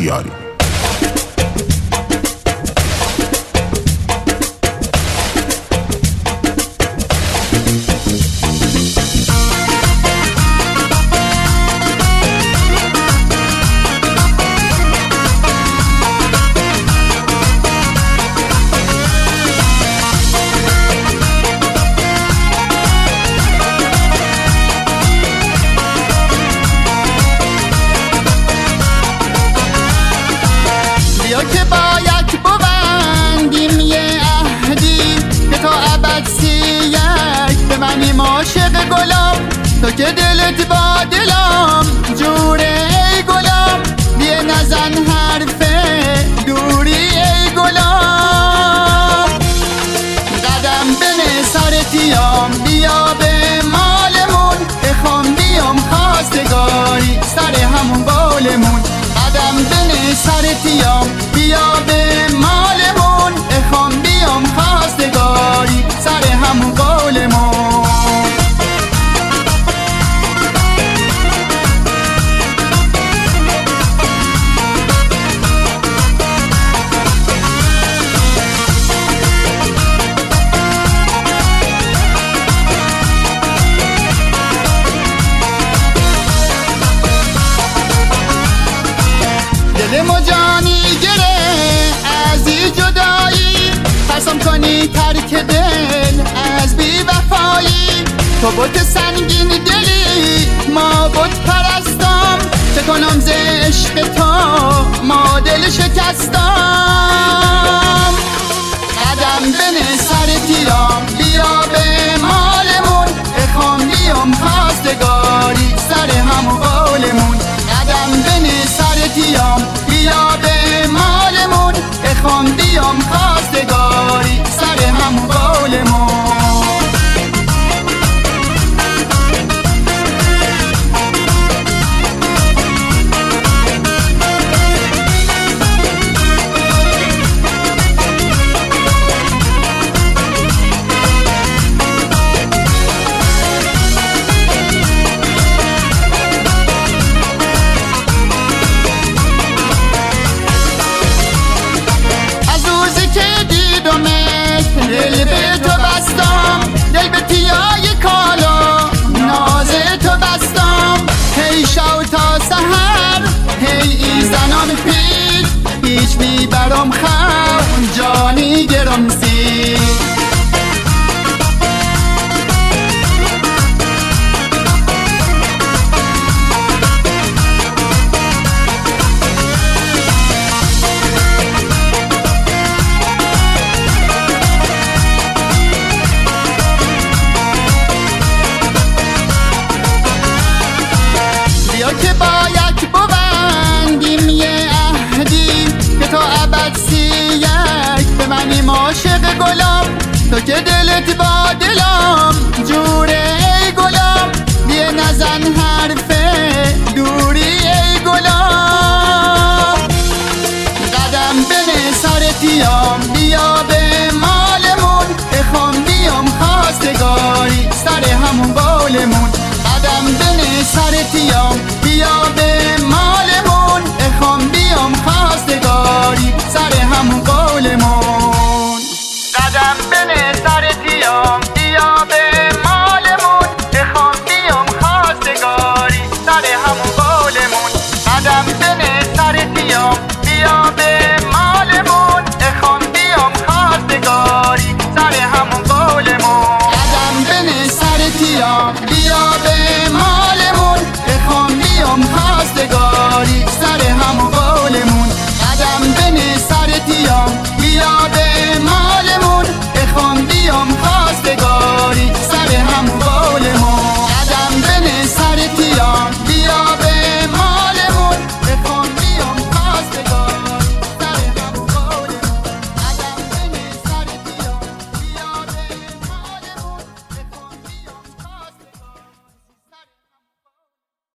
بیاریم. که باید ببندیم یه عهدی که تا ابد سیک به منیم عاشق گلاب، تو که دلت با دلم جوره ای گلاب، یه نزن حرف دوری ای گلاب، قدم بنه سرتیام بیا به مالمون، بخوام بیام خواستگاری سر همون بالمون، قدم بنه سرتیام بیا به مالمون، بخوام بیام خواستگاری سر همون قولمون. دلم و جانی گره از این جدایی، قسم کنی ترک دل از بی وفایی، تو بت سنگین دلی ما بت پرستم، چه کنم ز عشق تو ما دل شکستم، قدم بنه سرتیام بیا به مالمون، بخوام بیام خواستگاری سر همون قولمون، قدم بنه سرتیام بیا به مالمون، بخوام بیام خواستگاری سر همون قولمون. دل به تو بستم، دل به تیای کالا ناز تو بستم، هی شو تا سحر هی ای زنان پیش، هیچ بی برام خون جانی گرم سی. که باید ببندیم یه عهدی که تا ابد سیک به منیم عاشق گلاب، تو که دلت با دلم جوره ای گلاب، یه نزن حرف دوری ای گلاب، قدم بنه سرتیام بیا به مالمون، بخوام بیام خواستگاری سر همون بالمون، قدم بنه سرتیام بیا به مالمون، بخوام بیام خواستگاری سر همون قولمون، قدم بنه سرتیام بیا به مالمون، بخوام بیام خواستگاری سر همون قولمون، قدم بنه سرتیام بیا به مالمون، بخوام بیام خواستگاری سر همون قولمون، قدم بنه سرتیام بیا به مالمون، بخوام بیام خواستگاری سر همون قولمون، قدم بنه سرتیام بیا به